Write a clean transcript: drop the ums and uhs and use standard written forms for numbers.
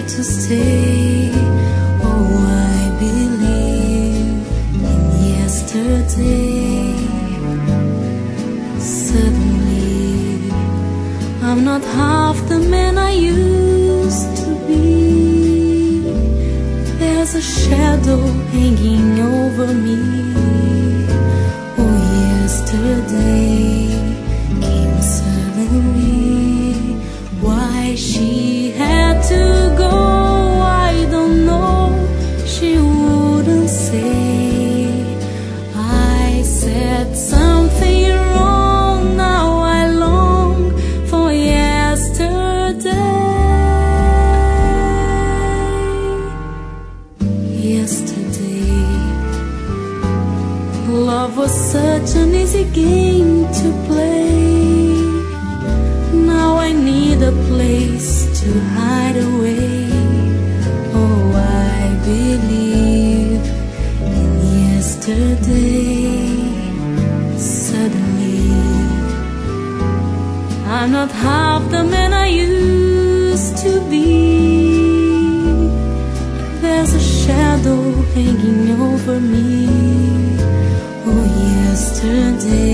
to stay. Oh, I believe in yesterday. Suddenly, I'm not half the man I used to be. There's a shadow hanging over me. Oh, yesterday came suddenly. Why she had to go, I don't know. She wouldn't say. I said something wrong. Now I long for yesterday. Yesterday, love was such an easy game to play. Now I need a place to hide away. Oh, I believe in yesterday. Suddenly, I'm not half the man I used to be. There's a shadow hanging over me. Oh, yesterday